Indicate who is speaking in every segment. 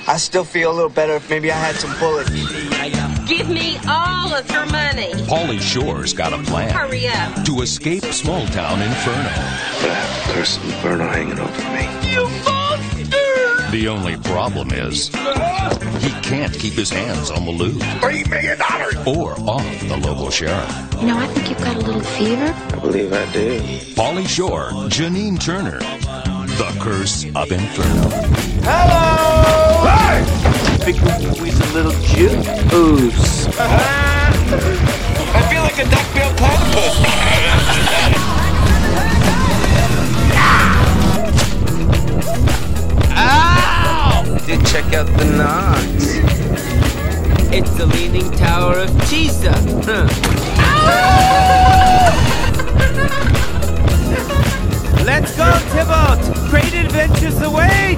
Speaker 1: I still feel a little better if maybe I had some bullets.
Speaker 2: Give me all of your money.
Speaker 3: Pauly Shore's got a plan.
Speaker 2: Hurry up.
Speaker 3: To escape small-town Inferno.
Speaker 1: But I have the curse of Inferno hanging over me.
Speaker 2: You monster!
Speaker 3: The only problem is he can't keep his hands on the loot.
Speaker 1: $3 million!
Speaker 3: Or off the local sheriff.
Speaker 4: You know, I think you've got a little fever.
Speaker 1: I believe I do.
Speaker 3: Pauly Shore, Janine Turner. The Curse of Inferno.
Speaker 1: Hello! Hey! Think we can squeeze a little juice? I feel like a duck-billed platypus. Ow! Did check out the knocks.
Speaker 5: It's the Leaning Tower of Pisa. Let's go, Tybalt! Great adventures await!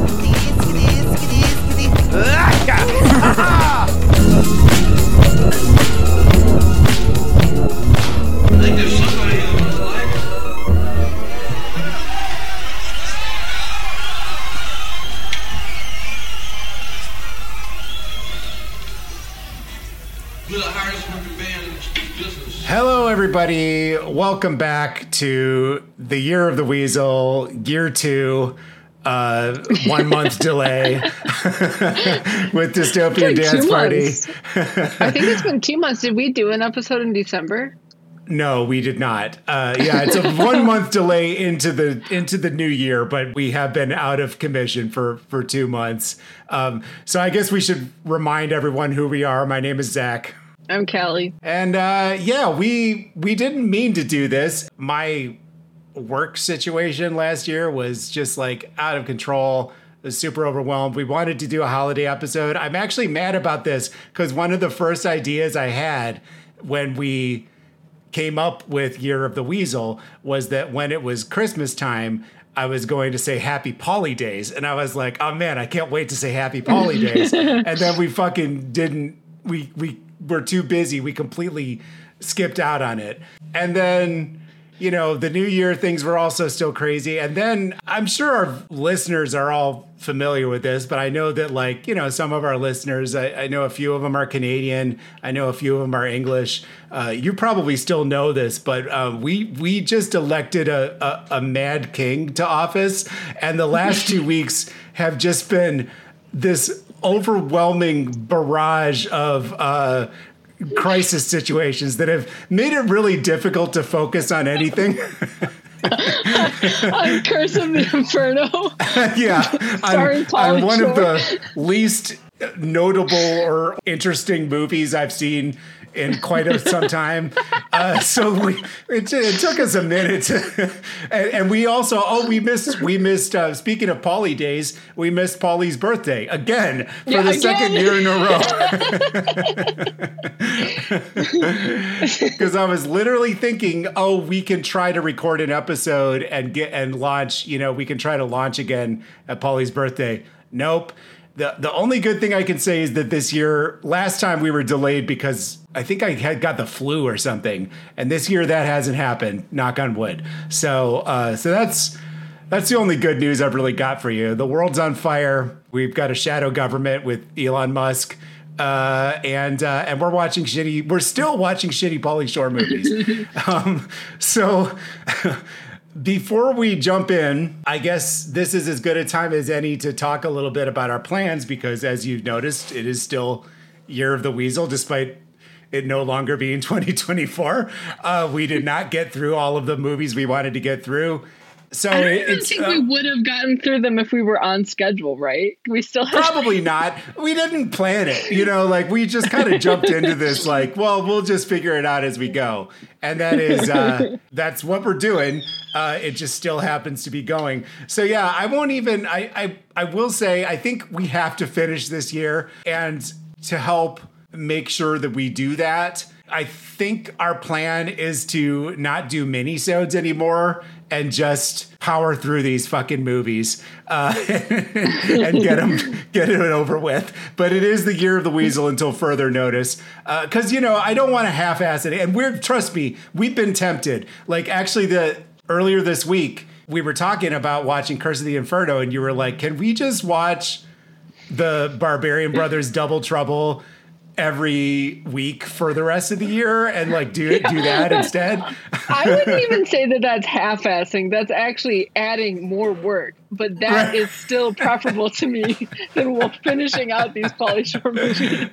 Speaker 6: I think there's somebody on the line. We're the hardest working band in the business.
Speaker 7: Hello, everybody. Welcome back to the Year of the Weasel, Year 2, 1 month delay with Dystopian Dance Party.
Speaker 8: I think it's been 2 months. Did we do an episode in December?
Speaker 7: No, we did not. Yeah, it's a 1 month delay into the new year, but we have been out of commission for 2 months. So I guess we should remind everyone who we are. My name is Zach.
Speaker 8: I'm Callie.
Speaker 7: And yeah, we didn't mean to do this. My work situation last year was just like out of control. I was super overwhelmed. We wanted to do a holiday episode. I'm actually mad about this because one of the first ideas I had when we came up with Year of the Weasel was that when it was Christmas time, I was going to say Happy Pauly Days. And I was like, oh man, I can't wait to say Happy Pauly Days. And then we fucking didn't, we were too busy. We completely skipped out on it. And then, you know, the new year things were also still crazy. And then I'm sure our listeners are all familiar with this, but I know that, like, you know, some of our listeners, I know a few of them are Canadian. I know a few of them are English. You probably still know this, but we just elected a mad king to office. And the last 2 weeks have just been this overwhelming barrage of crisis situations that have made it really difficult to focus on anything.
Speaker 8: On Curse of the Inferno.
Speaker 7: Yeah, I'm one
Speaker 8: Shore.
Speaker 7: of the least notable or interesting movies I've seen in quite some time. So it took us a minute to, and we also, we missed speaking of Pauly Days, we missed Pauly's birthday again for the second year in a row. Because I was literally thinking, oh, we can try to record an episode and launch, you know, we can try to launch again at Pauly's birthday. Nope. The only good thing I can say is that this year, last time we were delayed because I think I had got the flu or something. And this year that hasn't happened, knock on wood. So that's the only good news I've really got for you. The world's on fire. We've got a shadow government with Elon Musk. And we're still watching shitty Pauly Shore movies. So before we jump in, I guess this is as good a time as any to talk a little bit about our plans, because as you've noticed, it is still Year of the Weasel, despite it no longer being 2024. We did not get through all of the movies we wanted to get through. So
Speaker 8: I don't think we would have gotten through them if we were on schedule, right? We still have
Speaker 7: probably not. We didn't plan it, you know, like we just kind of jumped into this like, well, we'll just figure it out as we go. And that is, that's what we're doing. It just still happens to be going. So yeah, I won't even, I will say, I think we have to finish this year, and to help make sure that we do that, I think our plan is to not do minisodes anymore and just power through these fucking movies and get it over with. But it is the Year of the Weasel until further notice. Because, you know, I don't want to half-ass it. And trust me, we've been tempted. Like, actually, earlier this week, we were talking about watching Curse of the Inferno, and you were like, can we just watch the Barbarian Brothers Double Trouble every week for the rest of the year and like do that instead.
Speaker 8: I wouldn't even say that that's half-assing. That's actually adding more work, but that is still preferable to me than finishing out these Pauly Shore movies.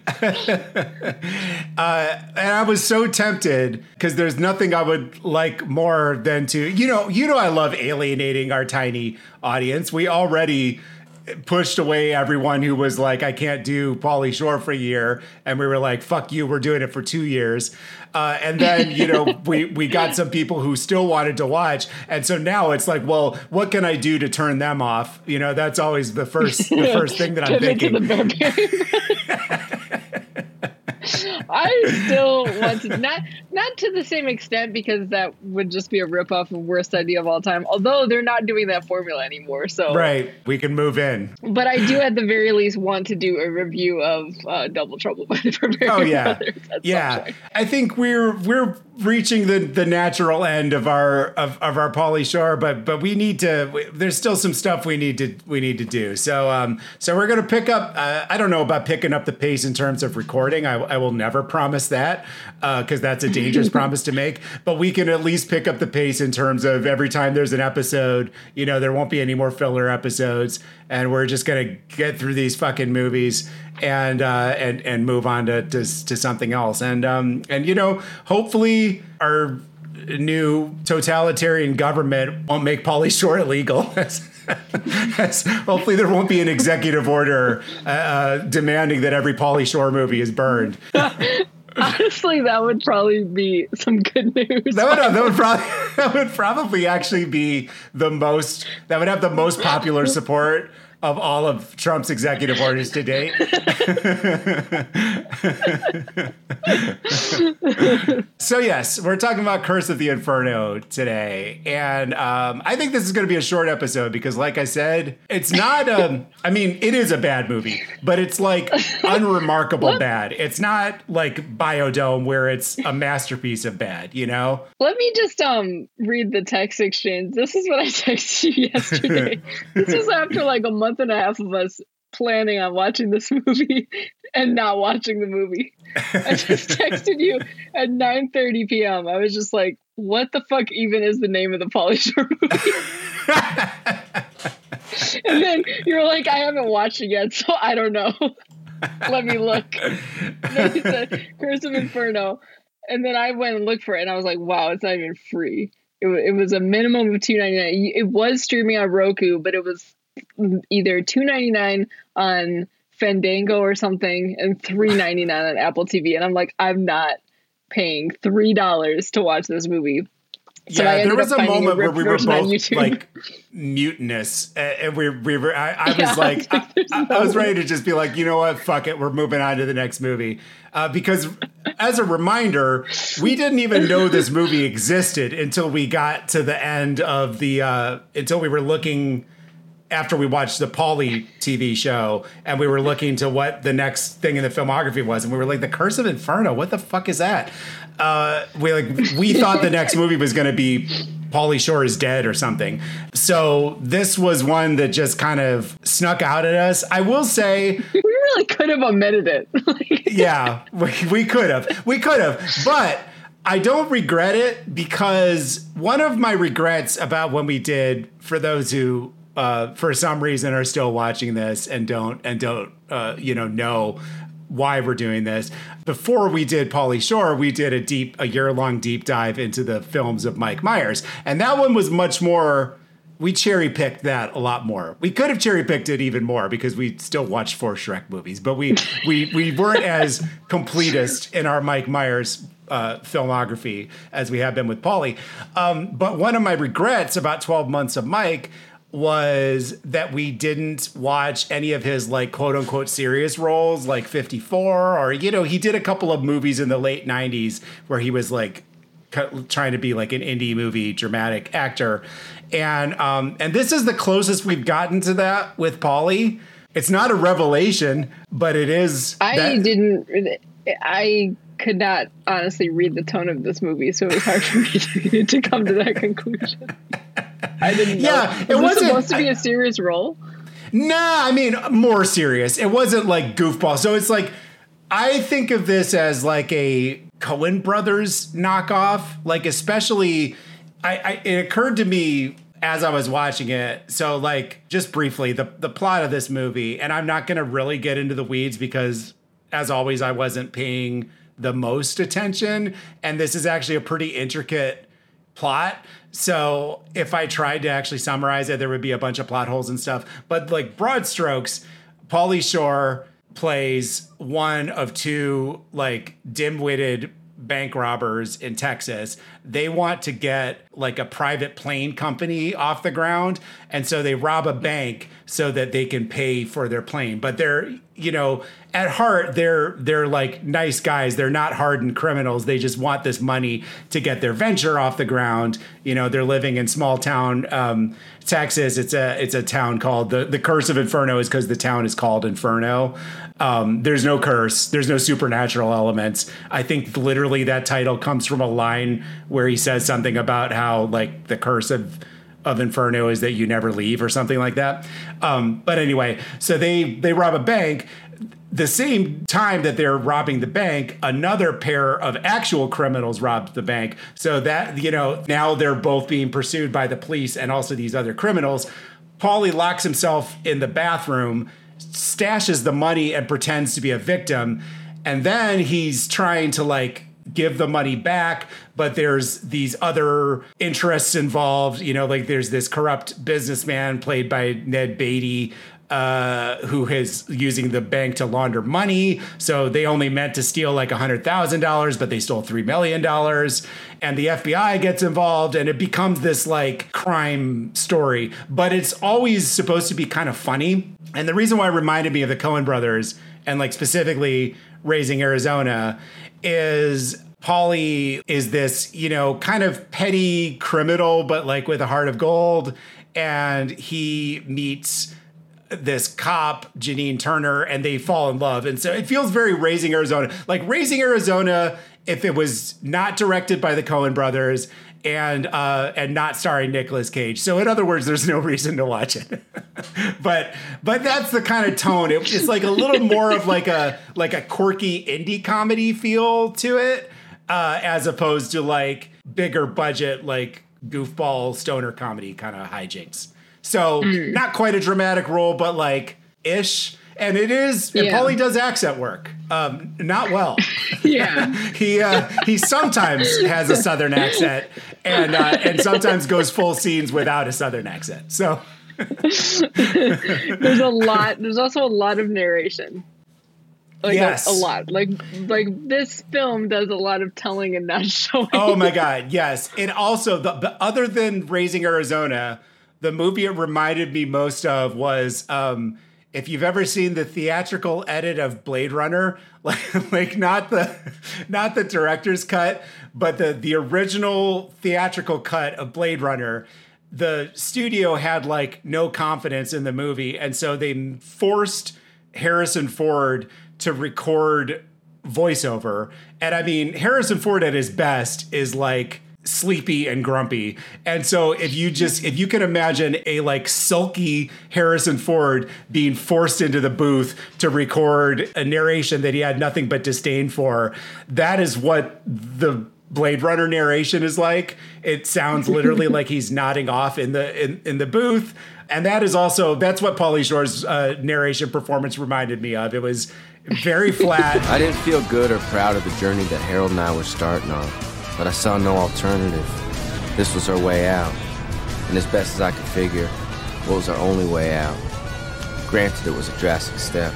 Speaker 7: And I was so tempted because there's nothing I would like more than to, you know, I love alienating our tiny audience. We already pushed away everyone who was like, I can't do Pauly Shore for a year. And we were like, fuck you, we're doing it for 2 years. And then, you know, we got some people who still wanted to watch. And so now it's like, well, what can I do to turn them off? You know, that's always the first thing that I'm thinking.
Speaker 8: I still want to, not to the same extent, because that would just be a ripoff of Worst Idea of All Time. Although they're not doing that formula anymore, so
Speaker 7: right, we can move in.
Speaker 8: But I do, at the very least, want to do a review of Double Trouble by the Barbarian Brothers.
Speaker 7: Yeah. I think we're reaching the natural end of our Pauly Shore, but we need to. There's still some stuff we need to do. So we're gonna pick up. I don't know about picking up the pace in terms of recording. I will never promise that because that's a dangerous promise to make. But we can at least pick up the pace in terms of every time there's an episode, you know, there won't be any more filler episodes, and we're just gonna get through these fucking movies and move on to something else. And you know, hopefully our new totalitarian government won't make Pauly Shore illegal. Hopefully there won't be an executive order demanding that every Pauly Shore movie is burned.
Speaker 8: Honestly, that would probably be some good news.
Speaker 7: That would probably actually be that would have the most popular support of all of Trump's executive orders to date. So yes, we're talking about Curse of the Inferno today. And I think this is going to be a short episode because, like I said, it's not, I mean, it is a bad movie, but it's like unremarkable bad. It's not like Biodome where it's a masterpiece of bad, you know?
Speaker 8: Let me just read the text exchange. This is what I texted you yesterday. This was after like a month and a half of us planning on watching this movie and not watching the movie. I just texted you at 9:30 p.m. I was just like, what the fuck even is the name of the Pauly Shore movie? And then you were like, I haven't watched it yet, so I don't know. Let me look. And then he said, Curse of Inferno. And then I went and looked for it, and I was like, wow, it's not even free. It was a minimum of $2.99. It was streaming on Roku, but it was either $2.99 on Fandango or something and $3.99 on Apple TV. And I'm like, I'm not paying $3 to watch this movie. So
Speaker 7: yeah, there was a moment where we were both like mutinous, and we were. I was like, I was ready to just be like, you know what, fuck it, we're moving on to the next movie. Because as a reminder, we didn't even know this movie existed until we got to the end of until we were looking. After we watched the Pauly TV show, and we were looking to what the next thing in the filmography was, and we were like, The Curse of Inferno, what the fuck is that? We thought the next movie was going to be Pauly Shore is Dead or something. So this was one that just kind of snuck out at us. I will say,
Speaker 8: we really could have omitted it.
Speaker 7: Yeah, we could have, but I don't regret it, because one of my regrets about when we did, for those who for some reason are still watching this and don't know why we're doing this. Before we did Pauly Shore, we did a year-long deep dive into the films of Mike Myers. And that one was much more, we cherry-picked that a lot more. We could have cherry-picked it even more because we still watched 4 Shrek movies, but we weren't as completist in our Mike Myers filmography as we have been with Pauly. But one of my regrets about 12 Months of Mike was that we didn't watch any of his like quote unquote serious roles, like 54, or, you know, he did a couple of movies in the late 90s where he was like trying to be like an indie movie dramatic actor. And this is the closest we've gotten to that with Pauly. It's not a revelation, but it is.
Speaker 8: I could not honestly read the tone of this movie, so it was hard for me to come to that conclusion. I didn't know.
Speaker 7: Yeah,
Speaker 8: it wasn't supposed to be a serious role.
Speaker 7: Nah, I mean, more serious. It wasn't like goofball. So it's like, I think of this as like a Coen Brothers knockoff. Like, especially, it occurred to me as I was watching it. So like, just briefly, the plot of this movie, and I'm not going to really get into the weeds because as always, I wasn't paying the most attention. And this is actually a pretty intricate plot. So if I tried to actually summarize it, there would be a bunch of plot holes and stuff. But like broad strokes, Pauly Shore plays one of two like dim-witted bank robbers in Texas. They want to get like a private plane company off the ground. And so they rob a bank so that they can pay for their plane. But they're, you know, at heart, they're like nice guys. They're not hardened criminals. They just want this money to get their venture off the ground. You know, they're living in small town Texas. It's a town called the Curse of Inferno is because the town is called Inferno. There's no curse. There's no supernatural elements. I think literally that title comes from a line where he says something about how like the curse of Inferno is that you never leave or something like that. But anyway, so they rob a bank. The same time that they're robbing the bank, another pair of actual criminals robbed the bank. So that, you know, now they're both being pursued by the police and also these other criminals. Pauly locks himself in the bathroom, stashes the money and pretends to be a victim. And then he's trying to like give the money back, but there's these other interests involved. You know, like there's this corrupt businessman played by Ned Beatty, who is using the bank to launder money. So they only meant to steal like $100,000, but they stole $3 million. And the FBI gets involved and it becomes this like crime story, but it's always supposed to be kind of funny. And the reason why it reminded me of the Coen Brothers and like specifically Raising Arizona is Pauly is this, you know, kind of petty criminal, but like with a heart of gold. And he meets this cop, Janine Turner, and they fall in love. And so it feels very Raising Arizona. Like Raising Arizona, if it was not directed by the Coen Brothers and not starring Nicolas Cage. So in other words, there's no reason to watch it. but that's the kind of tone. It's like a little more of like a quirky indie comedy feel to it, as opposed to like bigger budget, like goofball stoner comedy kind of hijinks. So not quite a dramatic role, but like ish. And it is, and Pauly does accent work. Not well.
Speaker 8: Yeah.
Speaker 7: He sometimes has a Southern accent and sometimes goes full scenes without a Southern accent. So
Speaker 8: there's also a lot of narration. Like
Speaker 7: yes.
Speaker 8: A lot. Like this film does a lot of telling and not showing.
Speaker 7: Oh my God. Yes. And also the other than Raising Arizona, the movie it reminded me most of was, if you've ever seen the theatrical edit of Blade Runner, like not the director's cut, but the original theatrical cut of Blade Runner, the studio had like no confidence in the movie. And so they forced Harrison Ford to record voiceover. And I mean, Harrison Ford at his best is like sleepy and grumpy. And so if you can imagine a like sulky Harrison Ford being forced into the booth to record a narration that he had nothing but disdain for, that is what the Blade Runner narration is like. It sounds literally like he's nodding off in the booth. And that's what Pauly Shore's narration performance reminded me of. It was very flat.
Speaker 5: I didn't feel good or proud of the journey that Harold and I were starting on. But I saw no alternative. This was our way out. And as best as I could figure, what was our only way out? Granted, it was a drastic step.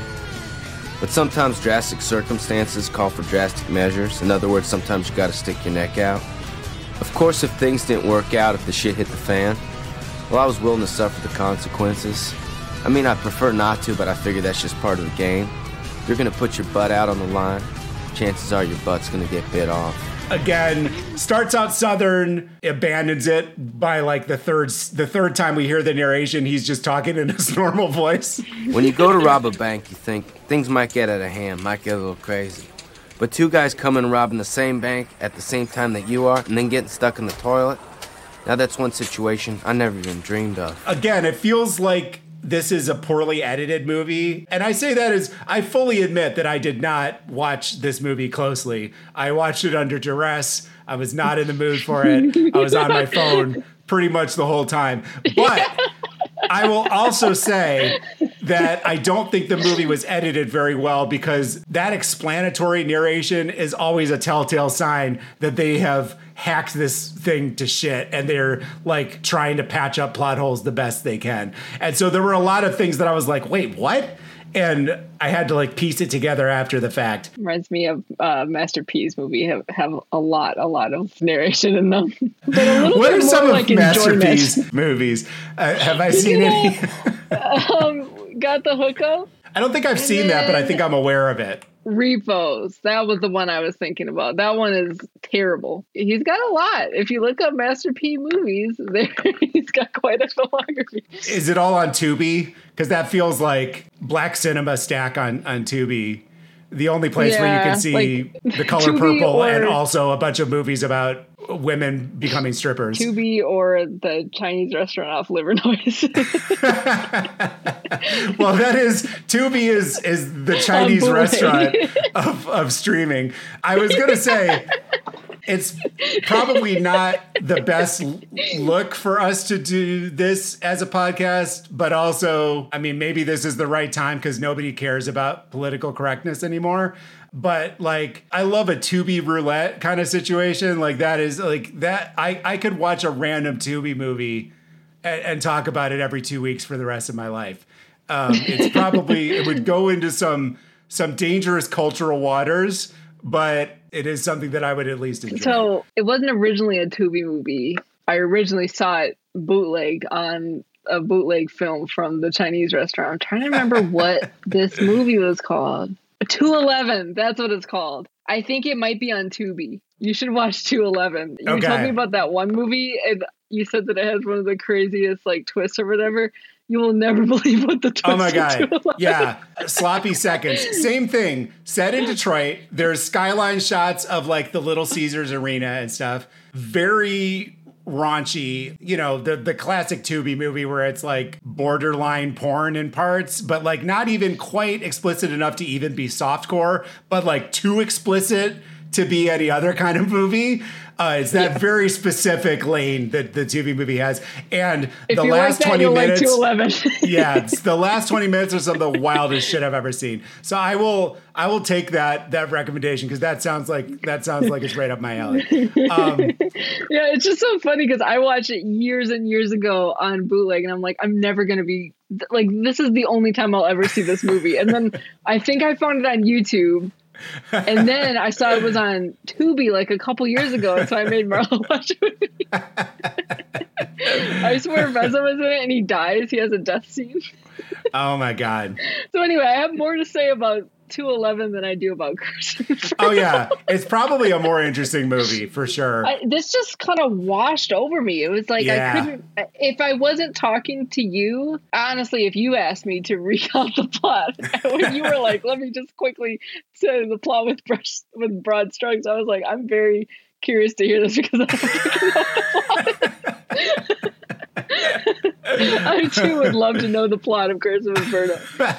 Speaker 5: But sometimes drastic circumstances call for drastic measures. In other words, sometimes you gotta stick your neck out. Of course, if things didn't work out, if the shit hit the fan, well, I was willing to suffer the consequences. I mean, I prefer not to, but I figure that's just part of the game. If you're gonna put your butt out on the line, chances are your butt's gonna get bit off.
Speaker 7: Again, starts out Southern, abandons it by like the third time we hear the narration, he's just talking in his normal voice.
Speaker 5: When you go to rob a bank, you think things might get out of hand, might get a little crazy. But two guys coming and robbing the same bank at the same time that you are, and then getting stuck in the toilet, now that's one situation I never even dreamed of.
Speaker 7: Again, it feels like this is a poorly edited movie. And I say that as I fully admit that I did not watch this movie closely. I watched it under duress. I was not in the mood for it. I was on my phone pretty much the whole time. But I will also say that I don't think the movie was edited very well, because that explanatory narration is always a telltale sign that they have hacked this thing to shit and they're like trying to patch up plot holes the best they can. And so there were a lot of things that I was like, wait, what? And I had to like piece it together after the fact.
Speaker 8: Reminds me of Master P's movie have a lot of narration in them. But a little
Speaker 7: what
Speaker 8: bit
Speaker 7: are some
Speaker 8: more
Speaker 7: of
Speaker 8: like
Speaker 7: Master
Speaker 8: enjoyment.
Speaker 7: P's movies? Have I seen any?
Speaker 8: Got the Hookup?
Speaker 7: I don't think I've seen that, but I think I'm aware of it.
Speaker 8: Repos. That was the one I was thinking about. That one is terrible. He's got a lot. If you look up Master P movies, he's got quite a filmography.
Speaker 7: Is it all on Tubi? Because that feels like Black Cinema stack on Tubi. The only place where you can see The Color
Speaker 8: Tubi
Speaker 7: Purple and
Speaker 8: or-
Speaker 7: also a bunch of movies about women becoming strippers.
Speaker 8: Tubi or the Chinese restaurant off Liver Noise.
Speaker 7: Well, that is Tubi is the Chinese
Speaker 8: bootleg.
Speaker 7: restaurant of streaming. I was gonna say it's probably not the best look for us to do this as a podcast, but also, I mean, maybe this is the right time because nobody cares about political correctness anymore. But like, I love a Tubi roulette kind of situation. Like that is like that. I could watch a random Tubi movie and talk about it every 2 weeks for the rest of my life. It's probably, it would go into some dangerous cultural waters, but it is something that I would at least enjoy.
Speaker 8: So it wasn't originally a Tubi movie. I originally saw it bootleg on a bootleg film from the Chinese restaurant. I'm trying to remember what this movie was called. 211. That's what it's called. I think it might be on Tubi. You should watch 211. You
Speaker 7: Okay.
Speaker 8: told me about that one movie, and you said that it has one of the craziest like twists or whatever. You will never believe what the twist.
Speaker 7: Oh my
Speaker 8: of
Speaker 7: God.
Speaker 8: 211.
Speaker 7: Yeah. Sloppy seconds. Same thing. Set in Detroit. There's skyline shots of like the Little Caesars Arena and stuff. Very raunchy, you know, the classic Tubi movie where it's like borderline porn in parts, but like not even quite explicit enough to even be softcore, but like too explicit to be any other kind of movie. It's that very specific lane that the Tubi movie has. And
Speaker 8: If
Speaker 7: the
Speaker 8: you
Speaker 7: last
Speaker 8: like that,
Speaker 7: 20
Speaker 8: you'll
Speaker 7: minutes.
Speaker 8: like 211.
Speaker 7: Yeah, it's the last 20 minutes are some of the wildest shit I've ever seen. So I will take that recommendation because that sounds like it's right up my alley.
Speaker 8: Yeah, it's just so funny because I watched it years and years ago on bootleg, and I'm like, I'm never gonna be like, this is the only time I'll ever see this movie. And then I think I found it on YouTube, and then I saw it was on Tubi like a couple years ago, and so I made Marlo watch it. I swear Reza was in it, and he dies. He has a death scene.
Speaker 7: Oh my God.
Speaker 8: So anyway, I have more to say about 211 than I do about Curse.
Speaker 7: Oh yeah, it's probably a more interesting movie for sure.
Speaker 8: This just kind of washed over me. It was like
Speaker 7: Yeah.
Speaker 8: I couldn't, if I wasn't talking to you, honestly, if you asked me to recount the plot, when you were like, let me just quickly say the plot with broad strokes, I was like, I'm very curious to hear this because I don't freaking know the plot. I too would love to know the plot of Curse of Inferno.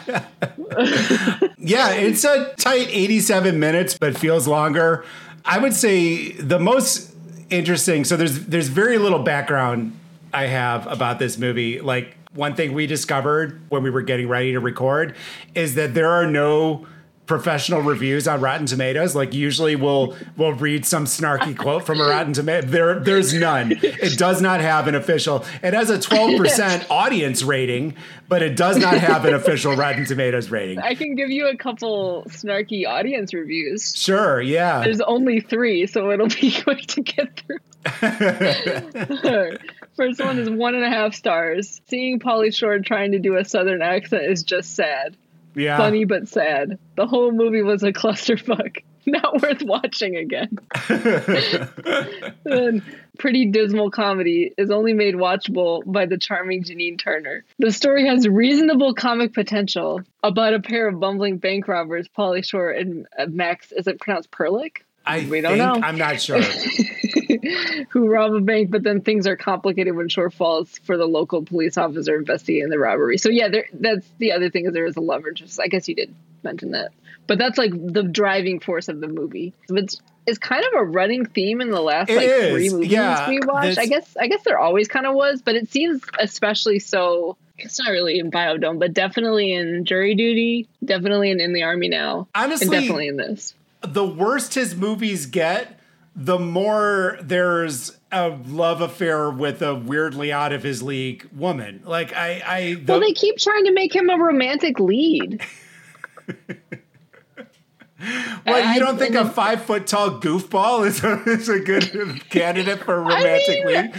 Speaker 7: Yeah, it's a tight 87 minutes, but feels longer. I would say the most interesting. So there's very little background I have about this movie. Like one thing we discovered when we were getting ready to record is that there are no professional reviews on Rotten Tomatoes. Like usually we'll read some snarky quote from a Rotten Tomato. There's none. It does not have an official. It has a 12% audience rating, but it does not have an official Rotten Tomatoes rating.
Speaker 8: I can give you a couple snarky audience reviews.
Speaker 7: Sure, yeah.
Speaker 8: There's only 3, so it'll be quick to get through. First one is 1.5 stars. Seeing Pauly Shore trying to do a Southern accent is just sad.
Speaker 7: Yeah.
Speaker 8: Funny but sad. The whole movie was a clusterfuck. Not worth watching again. Then, pretty dismal comedy is only made watchable by the charming Janine Turner. The story has reasonable comic potential about a pair of bumbling bank robbers, Pauly Shore and Max, is it pronounced Perlick? We don't know.
Speaker 7: I'm not sure.
Speaker 8: who rob a bank, but then things are complicated when short falls for the local police officer investigating the robbery. So yeah, that's the other thing is there is a love interest. I guess you did mention that, but that's like the driving force of the movie. It's kind of a running theme in the last three movies we watched. I guess there always kind of was, but it seems especially so. It's not really in Biodome, but definitely in Jury Duty, definitely in the Army Now,
Speaker 7: honestly,
Speaker 8: and definitely in this. The
Speaker 7: worse his movies get, the more there's a love affair with a weirdly out of his league woman. Like
Speaker 8: well, they keep trying to make him a romantic lead.
Speaker 7: Well, you don't think a 5 foot tall goofball is a good candidate for a romantic lead?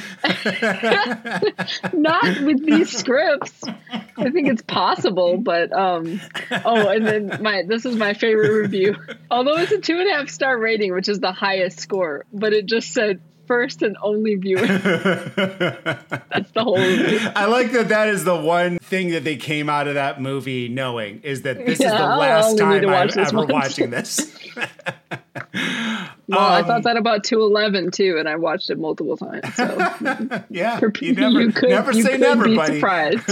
Speaker 8: Not with these scripts. I think it's possible, but and then this is my favorite review. Although it's a 2.5-star rating, which is the highest score, but it just said first and only viewing. That's the whole movie.
Speaker 7: I like that is the one thing that they came out of that movie knowing is that this is the last time I'm ever watching this.
Speaker 8: Well, I thought that about 211 too, and I watched it multiple times. So
Speaker 7: yeah,
Speaker 8: you could never say never, be buddy. Surprised.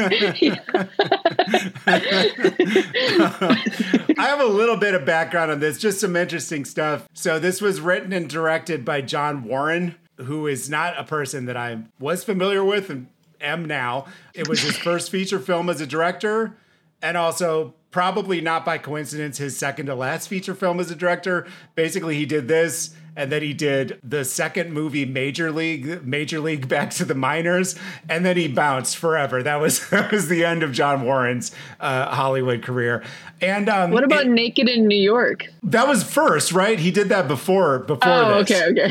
Speaker 7: I have a little bit of background on this, just some interesting stuff. So this was written and directed by John Warren, who is not a person that I was familiar with and am now. It was his first feature film as a director, and also probably not by coincidence, his second to last feature film as a director. Basically, he did this, and then he did the second movie, Major League Back to the Minors, and then he bounced forever. That was the end of John Warren's Hollywood career. And
Speaker 8: what about Naked in New York?
Speaker 7: That was first, right? He did that before this.
Speaker 8: Okay.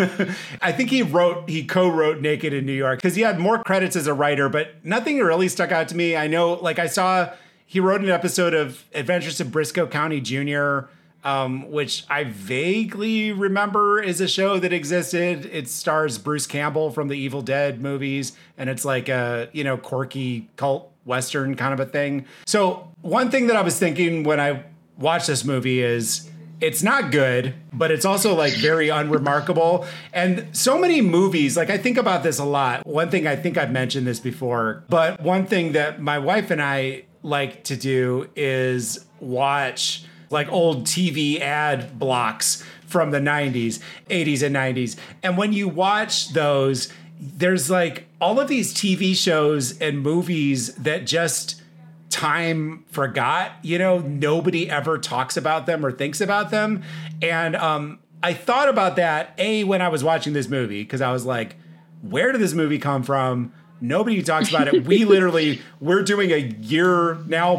Speaker 7: I think he co-wrote Naked in New York because he had more credits as a writer, but nothing really stuck out to me. I know, like I saw. He wrote an episode of Adventures of Briscoe County Jr., which I vaguely remember is a show that existed. It stars Bruce Campbell from the Evil Dead movies, and it's like a, quirky cult Western kind of a thing. So one thing that I was thinking when I watched this movie is it's not good, but it's also like very unremarkable. And so many movies, like I think about this a lot. One thing, I think I've mentioned this before, but one thing that my wife and I like to do is watch like old TV ad blocks from the 90s, 80s and 90s. And when you watch those, there's like all of these TV shows and movies that just time forgot, nobody ever talks about them or thinks about them. And I thought about that, when I was watching this movie, because I was like, where did this movie come from? Nobody talks about it. We're doing a year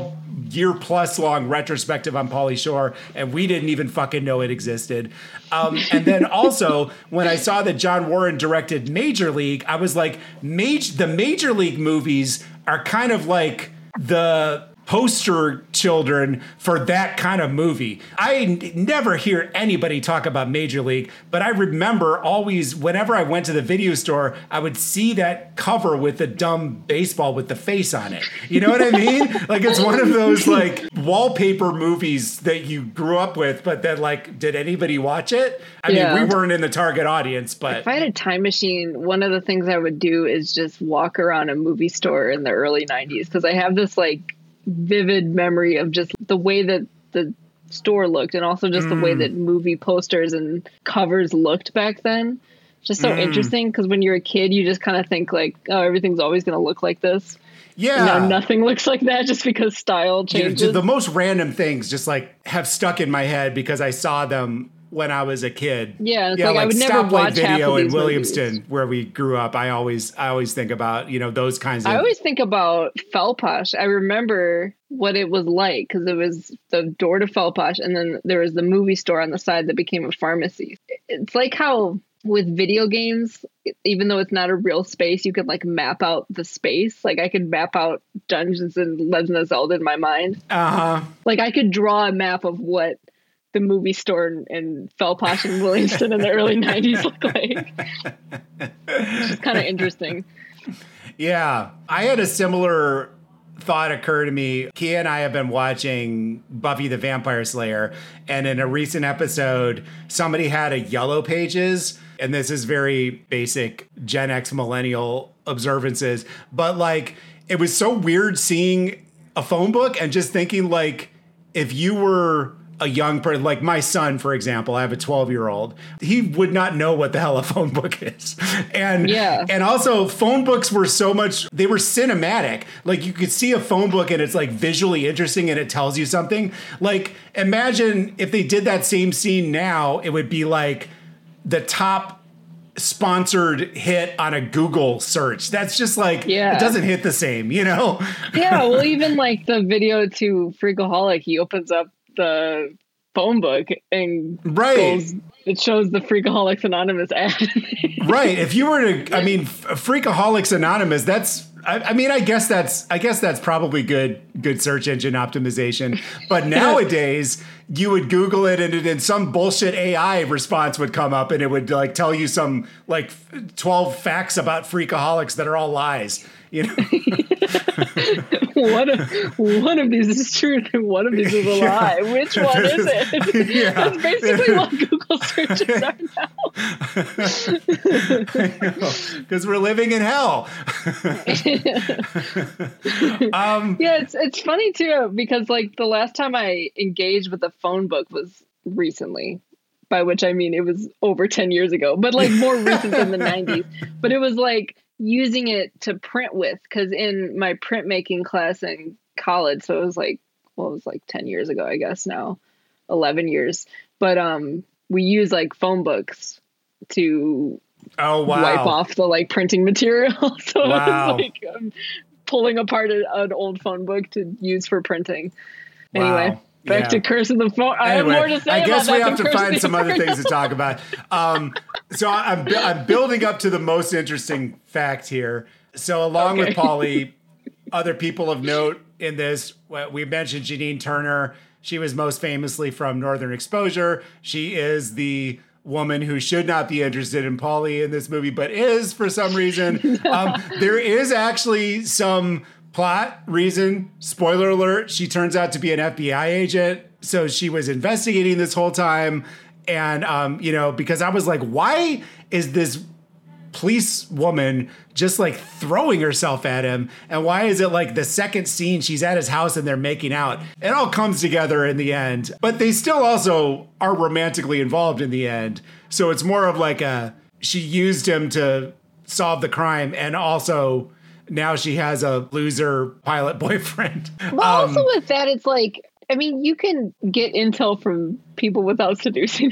Speaker 7: plus long retrospective on Pauly Shore, and we didn't even fucking know it existed. And then also, when I saw that John Warren directed Major League, I was like, the Major League movies are kind of like the poster children for that kind of movie. I never hear anybody talk about Major League, but I remember always, whenever I went to the video store, I would see that cover with the dumb baseball with the face on it. You know what I mean? Like it's one of those like wallpaper movies that you grew up with, but then like, did anybody watch it? I mean, we weren't in the target audience, but
Speaker 8: if I had a time machine, one of the things I would do is just walk around a movie store in the early 90s, because I have this like vivid memory of just the way that the store looked, and also just the way that movie posters and covers looked back then. Just so interesting, because when you're a kid, you just kind of think like, oh, everything's always going to look like this. Yeah. And now nothing looks like that just because style changes.
Speaker 7: The most random things just like have stuck in my head because I saw them when I was a kid.
Speaker 8: Yeah, it's like I would never watch
Speaker 7: Video
Speaker 8: half of
Speaker 7: in Williamston, movies. Where we grew up. I always think about, those kinds of.
Speaker 8: I always think about Felposh. I remember what it was like because it was the door to Felposh, and then there was the movie store on the side that became a pharmacy. It's like how with video games, even though it's not a real space, you could like map out the space. Like I could map out Dungeons and Legends of Zelda in my mind. Like I could draw a map of what the movie store in Felposh and Williamston in the early 90s look like. It's kind of interesting.
Speaker 7: Yeah. I had a similar thought occur to me. Kia and I have been watching Buffy the Vampire Slayer, and in a recent episode, somebody had a Yellow Pages, and this is very basic Gen X millennial observances, but like it was so weird seeing a phone book and just thinking like if you were a young person, like my son, for example, I have a 12-year-old, he would not know what the hell a phone book is. And also phone books were they were cinematic. Like you could see a phone book and it's like visually interesting and it tells you something. Like imagine if they did that same scene now, it would be like the top sponsored hit on a Google search. That's just like, it doesn't hit the same, you know?
Speaker 8: Yeah, well, even like the video to Freakaholic, he opens up the phone book and it shows the Freakaholics Anonymous ad.
Speaker 7: Right. If you were to, I mean, Freakaholics Anonymous, I guess that's probably good search engine optimization. But nowadays, you would Google it and then some bullshit AI response would come up and it would like tell you some like 12 facts about Freakaholics that are all lies. You know,
Speaker 8: one of these is true and one of these is a lie. Which one is it? That's basically what Google searches are now.
Speaker 7: Because we're living in hell.
Speaker 8: It's funny too because like the last time I engaged with a phone book was recently. By which I mean it was over 10 years ago, but like more recent than the 90s. But it was like using it to print with, because in my printmaking class in college, so it was like 10 years ago, I guess now, 11 years. But we use like phone books to wipe off the like printing material. So it was like pulling apart an old phone book to use for printing. Anyway. Back to Curse of the Phone. I have more to say
Speaker 7: I guess
Speaker 8: about
Speaker 7: we
Speaker 8: that
Speaker 7: have to find some other things to talk about. So I'm building up to the most interesting fact here. So along with Pauly, other people of note in this, we mentioned Janine Turner. She was most famously from Northern Exposure. She is the woman who should not be interested in Pauly in this movie, but is for some reason. There is actually some plot reason, spoiler alert, she turns out to be an FBI agent. So she was investigating this whole time. And, because I was like, why is this police woman just like throwing herself at him? And why is it like the second scene she's at his house and they're making out? It all comes together in the end. But they still also are romantically involved in the end. So it's more of like she used him to solve the crime and also now she has a loser pilot boyfriend.
Speaker 8: Well, also with that, it's like, I mean, you can get intel from people without seducing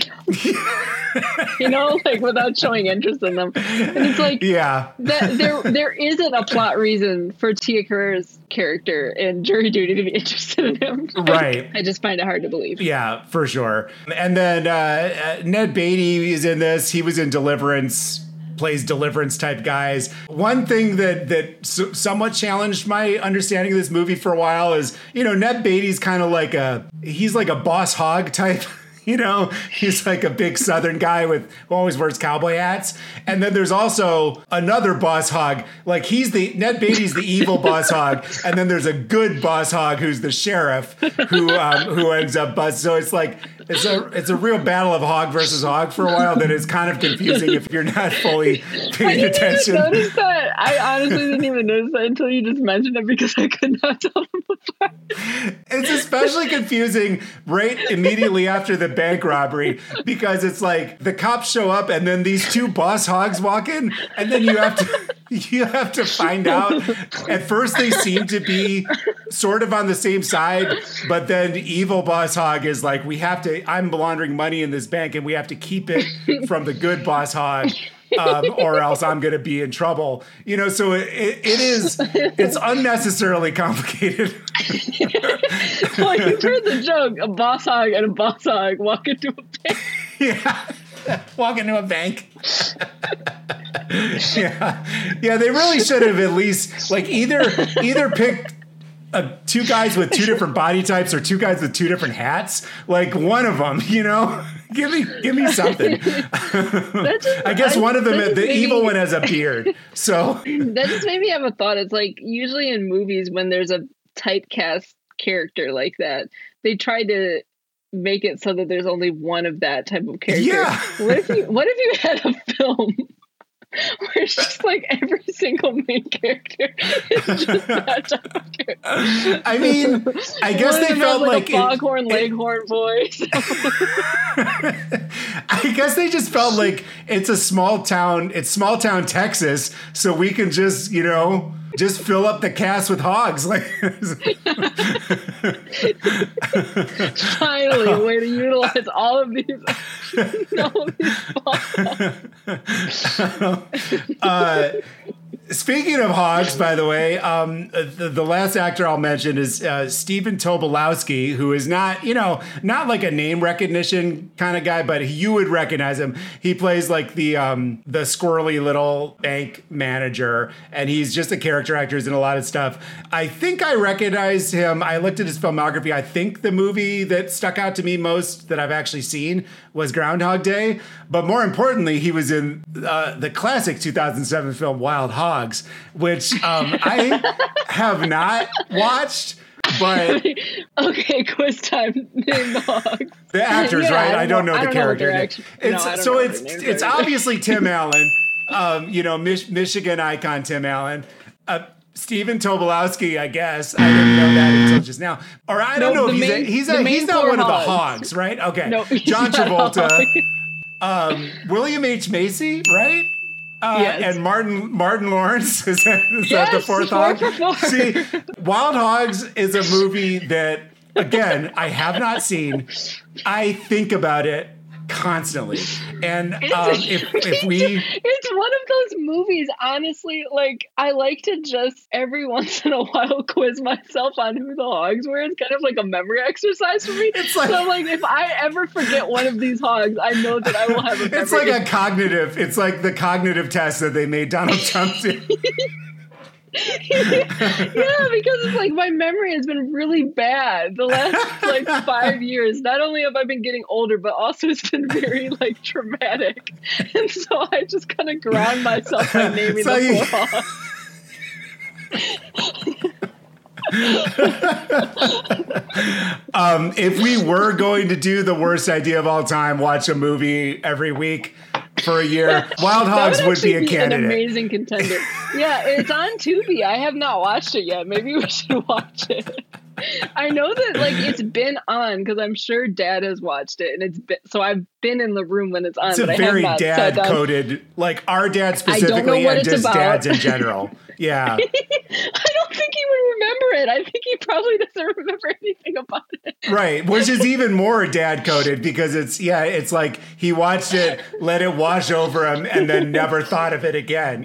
Speaker 8: them. Like without showing interest in them. And it's like, that there isn't a plot reason for Tia Carrere's character in Jury Duty to be interested in him.
Speaker 7: Right.
Speaker 8: I just find it hard to believe.
Speaker 7: Yeah, for sure. And then Ned Beatty is in this. He was in Deliverance. Plays Deliverance type guys. One thing that somewhat challenged my understanding of this movie for a while is, Ned Beatty's kind of like he's like a Boss Hogg type. He's like a big Southern guy who always wears cowboy hats. And then there's also another Boss Hogg. Like Ned Beatty's the evil Boss Hogg. And then there's a good Boss Hogg who's the sheriff who ends up busted. So it's like, it's a real battle of hog versus hog for a while that is kind of confusing if you're not fully paying attention.
Speaker 8: I didn't even notice that. I honestly didn't even notice that until you just mentioned it because I could not tell them apart.
Speaker 7: It's especially confusing right immediately after the bank robbery because it's like the cops show up and then these two Boss Hogs walk in and then you have to find out. At first they seem to be sort of on the same side, but then evil Boss Hogg is like, I'm laundering money in this bank and we have to keep it from the good Boss Hogg. Or else I'm going to be in trouble. So it's unnecessarily complicated.
Speaker 8: Well, you've heard the joke, a Boss Hogg and a Boss Hogg walk into a bank.
Speaker 7: Yeah, walk into a bank. Yeah, they really should have at least like either picked two guys with two different body types or two guys with two different hats. Like one of them, give me something. I guess one of them, the evil one has a beard. So
Speaker 8: that just made me have a thought. It's like usually in movies when there's a typecast character like that. They tried to make it so that there's only one of that type of character.
Speaker 7: Yeah.
Speaker 8: What if you had a film where it's just like every single main character is just that type of character?
Speaker 7: I mean, I guess
Speaker 8: One of
Speaker 7: they
Speaker 8: them
Speaker 7: felt
Speaker 8: has,
Speaker 7: like
Speaker 8: a foghorn leghorn voice.
Speaker 7: I guess they just felt like it's small town Texas, so we can just, just fill up the cast with hogs. Like,
Speaker 8: finally, a way to utilize all of these.
Speaker 7: Speaking of hogs, by the way, the last actor I'll mention is Stephen Tobolowsky, who is not like a name recognition kind of guy, but you would recognize him. He plays like the squirrely little bank manager, and he's just a character actor. He's in a lot of stuff. I think I recognized him. I looked at his filmography. I think the movie that stuck out to me most that I've actually seen was Groundhog Day. But more importantly, he was in the classic 2007 film Wild Hogs, which I have not watched. But
Speaker 8: okay, quiz time. Name the hogs.
Speaker 7: The actors,
Speaker 8: Yeah,
Speaker 7: right? I don't know the character.
Speaker 8: It's
Speaker 7: obviously Tim Allen, Michigan icon Tim Allen. Stephen Tobolowsky, I guess. I didn't know that until just now. Or I don't know if he's not one of the hogs, right? Okay.
Speaker 8: No,
Speaker 7: John Travolta, William H. Macy, right?
Speaker 8: Yes.
Speaker 7: And Martin Lawrence is that the fourth hog? See, Wild Hogs is a movie that, again, I have not seen. I think about it constantly, and if we,
Speaker 8: it's one of those movies. Honestly, like I like to just every once in a while quiz myself on who the hogs were. It's kind of like a memory exercise for me.
Speaker 7: It's like,
Speaker 8: so like if I ever forget one of these hogs, I know that I will have a memory.
Speaker 7: It's like it's like the cognitive test that they made Donald Trump do.
Speaker 8: Yeah, because it's like my memory has been really bad the last like 5 years. Not only have I been getting older, but also it's been very like traumatic, and so I just kind of ground myself by naming the four hogs.
Speaker 7: If we were going to do the worst idea of all time, watch a movie every week for a year, Wild Hogs would be a candidate.
Speaker 8: An amazing contender. Yeah, it's on Tubi. I have not watched it yet. Maybe we should watch it. I know that like it's been on because I'm sure Dad has watched it, and so I've been in the room when it's on.
Speaker 7: It's a very dad-coded, like our dad specifically, and just dads in general. Yeah.
Speaker 8: I don't think he would remember it. I think he probably doesn't remember anything about it.
Speaker 7: Right, which is even more dad-coded because it's like he watched it, let it wash over him, and then never thought of it again,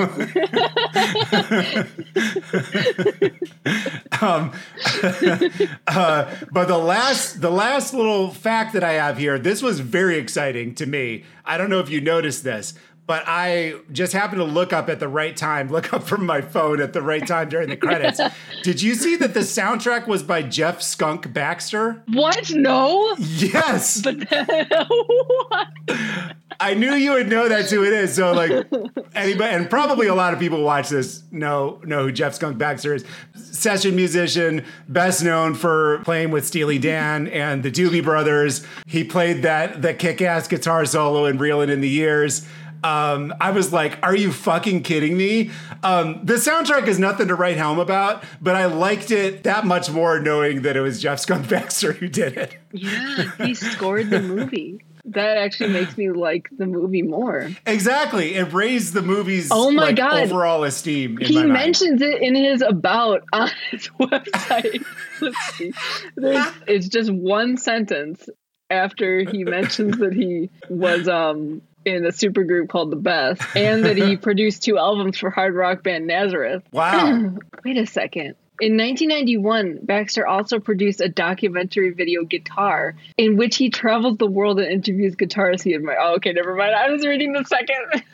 Speaker 7: But the last little fact that I have here, this was very exciting to me. I don't know if you noticed this, but I just happened to look up from my phone at the right time during the credits. Did you see that the soundtrack was by Jeff Skunk Baxter?
Speaker 8: What? No.
Speaker 7: Yes.
Speaker 8: But what?
Speaker 7: I knew you would know that's who it is. So like anybody, and probably a lot of people who watch this know who Jeff Skunk Baxter is. Session musician, best known for playing with Steely Dan and the Doobie Brothers. He played the kick-ass guitar solo in Reelin' in the Years. I was like, are you fucking kidding me? The soundtrack is nothing to write home about, but I liked it that much more knowing that it was Jeff Skunk Baxter who did it.
Speaker 8: Yeah, he scored the movie. That actually makes me like the movie more.
Speaker 7: Exactly. It raised the movie's
Speaker 8: God.
Speaker 7: overall esteem.
Speaker 8: He mentions it in his about on his website. Let's see. It's just one sentence after he mentions that he was in a supergroup called The Best, and that he produced 2 albums for hard rock band Nazareth.
Speaker 7: Wow.
Speaker 8: Wait a second. In 1991, Baxter also produced a documentary video, Guitar, in which he travels the world and interviews guitarists he admires. Oh, okay, never mind. I was reading the second.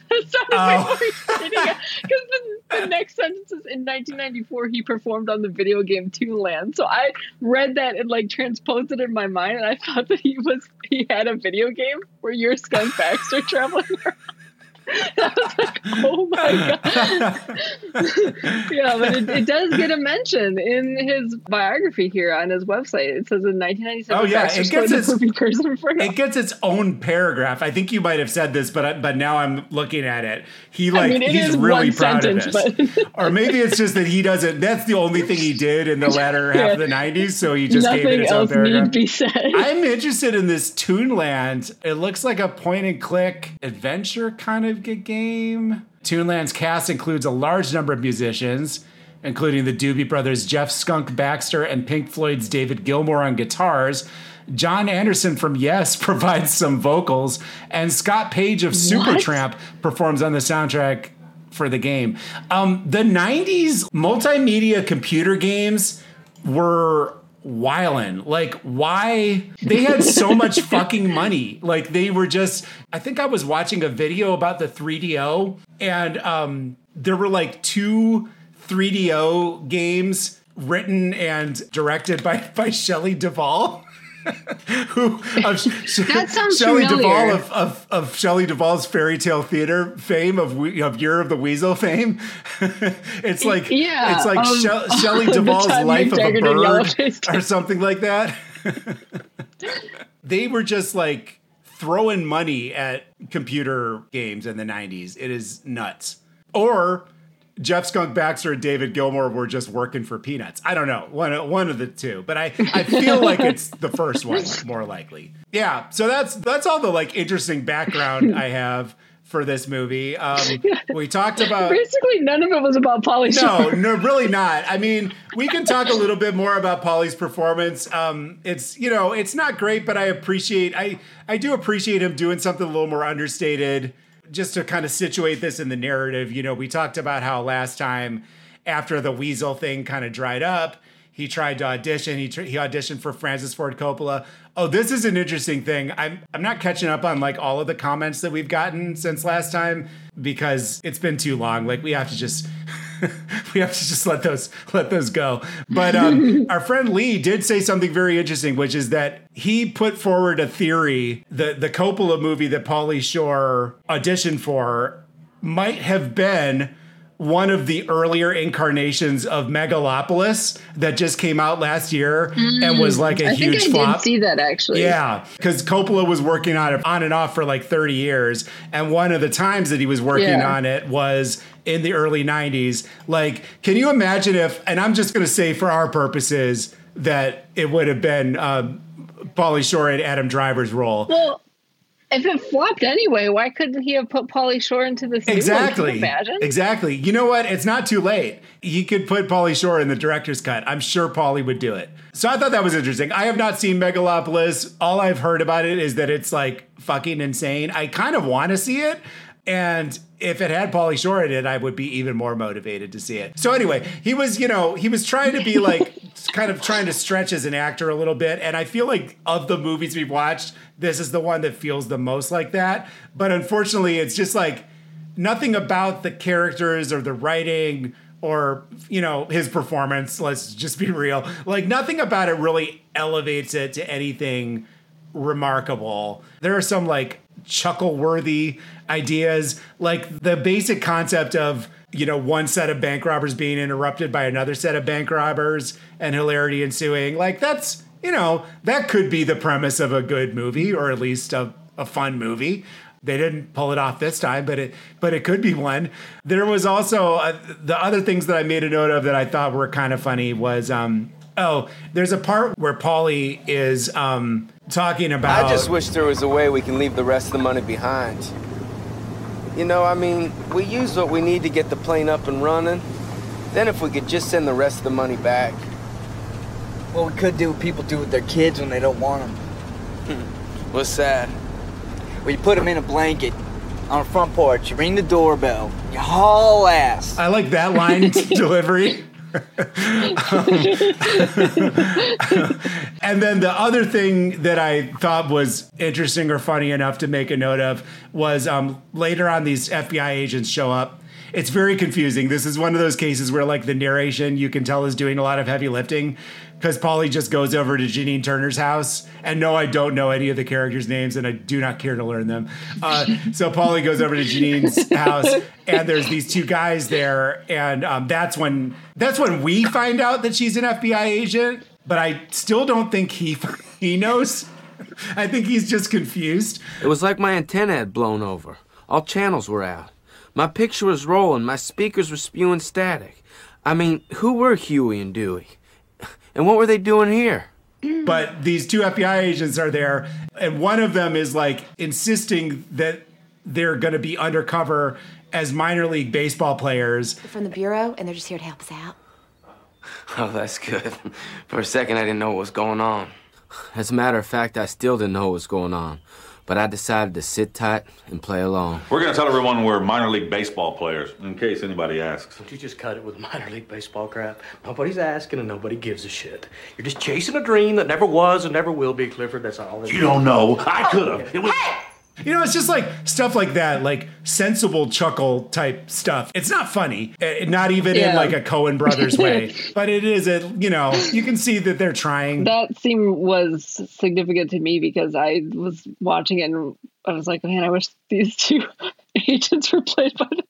Speaker 8: Because the next sentence is in 1994, he performed on the video game Toonland. So I read that and like transposed it in my mind, and I thought that he had a video game where you're Skunk Baxter traveling around. I was like, oh my God. Yeah, but it does get a mention in his biography here on his website. It says in 1997,
Speaker 7: Oh, yeah,
Speaker 8: Baxter
Speaker 7: it
Speaker 8: scored
Speaker 7: gets
Speaker 8: the movie Curse of Inferno.
Speaker 7: It gets its own paragraph. I think you might have said this, but now I'm looking at it. He's really proud of this. Or maybe it's just that he doesn't. That's the only thing he did in the latter half of the 90s, so he just gave it its own paragraph.
Speaker 8: Need be said.
Speaker 7: I'm interested in this Toonland. It looks like a point-and-click adventure kind of game. Toonland's cast includes a large number of musicians, including the Doobie Brothers' Jeff Skunk Baxter and Pink Floyd's David Gilmour on guitars. John Anderson from Yes provides some vocals, and Scott Page of Supertramp performs on the soundtrack for the game. The 90s multimedia computer games were wildin'. Like, why? They had so much fucking money. Like, they were just, I think I was watching a video about the 3DO, and there were like 2 3DO games written and directed by Shelley Duvall.
Speaker 8: That sounds
Speaker 7: Shelley
Speaker 8: familiar.
Speaker 7: Duvall of Shelley Duvall's fairy tale theater fame, of Year of the Weasel fame. It's like Shelley Duvall's Life of a Bird or something like that. They were just like throwing money at computer games in the 90s. It is nuts. Or Jeff Skunk Baxter and David Gilmour were just working for peanuts. I don't know, one of the two, but I feel like it's the first one more likely. Yeah, so that's all the like interesting background I have for this movie. We talked about
Speaker 8: basically none of it was about Pauly Shore.
Speaker 7: No, really not. I mean, we can talk a little bit more about Pauly's performance. It's not great, but I do appreciate him doing something a little more understated. Just to kind of situate this in the narrative, we talked about how last time after the Weasel thing kind of dried up, he tried to audition. He auditioned for Francis Ford Coppola. Oh, this is an interesting thing. I'm not catching up on like all of the comments that we've gotten since last time because it's been too long. Like we have to just let those go. But our friend Lee did say something very interesting, which is that he put forward a theory that the Coppola movie that Pauly Shore auditioned for might have been one of the earlier incarnations of Megalopolis that just came out last year and was like a huge flop. I
Speaker 8: did see that actually.
Speaker 7: Yeah, because Coppola was working on it on and off for like 30 years. And one of the times that he was working on it was in the early 90s. Like, can you imagine if, and I'm just going to say for our purposes, that it would have been Pauly Shore and Adam Driver's role.
Speaker 8: Well, if it flopped anyway, why couldn't he have put Pauly Shore into this?
Speaker 7: Exactly.
Speaker 8: Can you imagine?
Speaker 7: Exactly. You know what? It's not too late. He could put Pauly Shore in the director's cut. I'm sure Pauly would do it. So I thought that was interesting. I have not seen Megalopolis. All I've heard about it is that it's like fucking insane. I kind of want to see it. And if it had Pauly Shore in it, I would be even more motivated to see it. So anyway, he was trying to be like, kind of trying to stretch as an actor a little bit. And I feel like of the movies we've watched, this is the one that feels the most like that. But unfortunately, it's just like nothing about the characters or the writing or, his performance, let's just be real. Like nothing about it really elevates it to anything remarkable. There are some like chuckle-worthy ideas, like the basic concept of, one set of bank robbers being interrupted by another set of bank robbers and hilarity ensuing. Like that's, that could be the premise of a good movie, or at least a fun movie. They didn't pull it off this time, but it could be one. There was also the other things that I made a note of that I thought were kind of funny was, there's a part where Pauly is talking about...
Speaker 5: I just wish there was a way we can leave the rest of the money behind. We use what we need to get the plane up and running. Then if we could just send the rest of the money back.
Speaker 9: Well, we could do what people do with their kids when they don't want them.
Speaker 5: What's that?
Speaker 9: Well, you put them in a blanket on a front porch, you ring the doorbell, you haul ass.
Speaker 7: I like that line delivery. And then the other thing that I thought was interesting or funny enough to make a note of was later on these FBI agents show up. It's very confusing. This is one of those cases where like the narration you can tell is doing a lot of heavy lifting because Paulie just goes over to Janine Turner's house. And no, I don't know any of the characters' names, and I do not care to learn them. So Paulie goes over to Janine's house, and there's these two guys there, and that's when we find out that she's an FBI agent. But I still don't think he knows. I think he's just confused.
Speaker 5: It was like my antenna had blown over. All channels were out. My picture was rolling. My speakers were spewing static. I mean, who were Huey and Dewey? And what were they doing here?
Speaker 7: But these two FBI agents are there, and one of them is like insisting that they're going to be undercover as minor league baseball players.
Speaker 4: They're from the Bureau, and they're just here to help us out.
Speaker 5: Oh, that's good. For a second, I didn't know what was going on. As a matter of fact, I still didn't know what was going on. But I decided to sit tight and play along.
Speaker 10: We're going to tell everyone we're minor league baseball players, in case anybody asks.
Speaker 11: Don't you just cut it with minor league baseball crap? Nobody's asking and nobody gives a shit. You're just chasing a dream that never was and never will be, Clifford. That's all.
Speaker 10: You don't know. I could have. It was...
Speaker 7: You know, it's just like stuff like that, like sensible chuckle type stuff. It's not funny, not even in like a Coen Brothers way, but it is you can see that they're trying.
Speaker 8: That scene was significant to me because I was watching it and I was like, man, I wish these two agents were played by the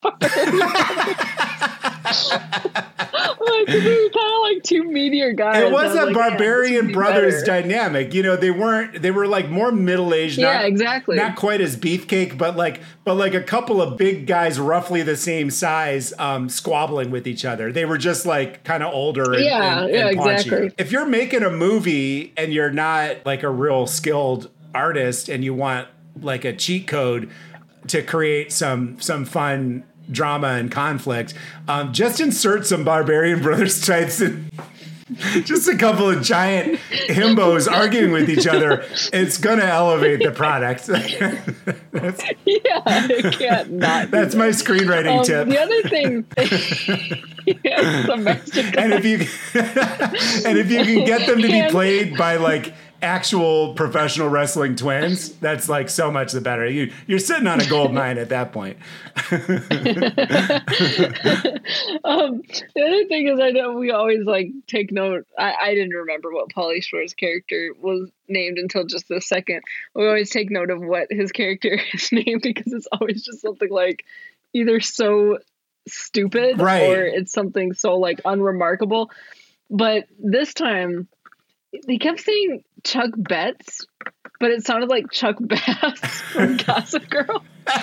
Speaker 8: like, they were kind of like two meteor guys.
Speaker 7: It was a Barbarian Brothers dynamic. You know, they were like more middle-aged.
Speaker 8: Yeah, exactly.
Speaker 7: Not quite as beefcake, but like a couple of big guys roughly the same size squabbling with each other. They were just like kind of older and
Speaker 8: exactly.
Speaker 7: If you're making a movie and you're not like a real skilled artist and you want like a cheat code to create some fun drama and conflict, just insert some Barbarian Brothers types and just a couple of giant himbos arguing with each other. It's gonna elevate the product.
Speaker 8: It can't not.
Speaker 7: That's my screenwriting tip.
Speaker 8: The other thing,
Speaker 7: and if you can get them to be played by like actual professional wrestling twins, that's like so much the better. You're sitting on a gold mine at that point.
Speaker 8: The other thing is, I know we always like take note. I didn't remember what Pauly Shore's character was named until just this second. We always take note of what his character is named because it's always just something like either so stupid or it's something so like unremarkable. But this time he kept saying Chuck Betts, but it sounded like Chuck Bass from Gossip Girl.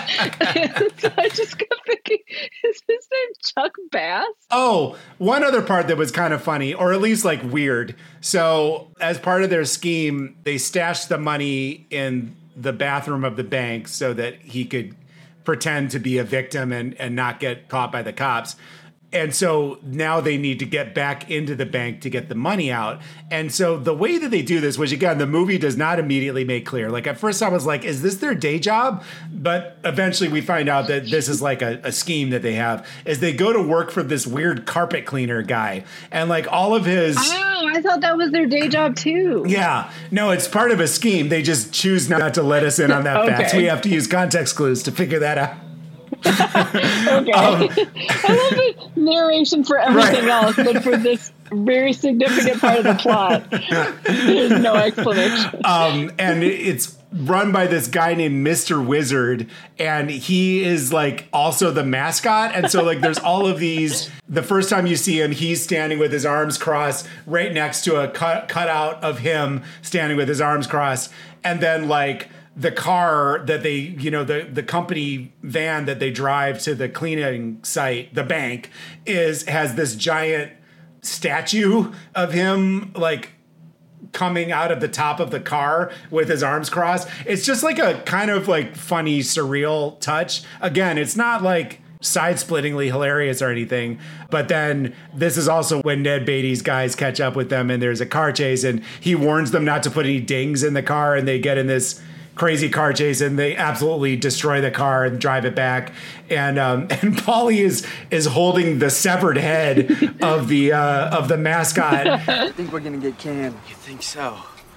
Speaker 8: And so I just kept thinking, is his name Chuck Bass?
Speaker 7: Oh, one other part that was kind of funny, or at least like weird. So as part of their scheme, they stashed the money in the bathroom of the bank so that he could pretend to be a victim and not get caught by the cops. And so now they need to get back into the bank to get the money out. And so the way that they do this, which again, the movie does not immediately make clear. Like at first I was like, is this their day job? But eventually we find out that this is like a scheme that they have, is they go to work for this weird carpet cleaner guy. And like all of his...
Speaker 8: Oh, I thought that was their day job too.
Speaker 7: Yeah. No, it's part of a scheme. They just choose not to let us in on that fact. We have to use context clues to figure that out.
Speaker 8: Okay. I love the narration for everything else, but for this very significant part of the plot, there's no explanation.
Speaker 7: And it's run by this guy named Mr. Wizard, and he is like also the mascot. And so like there's all of these. The first time you see him, he's standing with his arms crossed right next to a cutout of him standing with his arms crossed, and then like the car that they, the company van that they drive to the cleaning site, the bank, has this giant statue of him like coming out of the top of the car with his arms crossed. It's just like a kind of like funny, surreal touch. Again, it's not like side-splittingly hilarious or anything, but then this is also when Ned Beatty's guys catch up with them and there's a car chase and he warns them not to put any dings in the car, and they get in this crazy car chase and they absolutely destroy the car and drive it back. And Paulie is holding the severed head of the mascot.
Speaker 9: I think we're gonna get canned.
Speaker 5: You think so?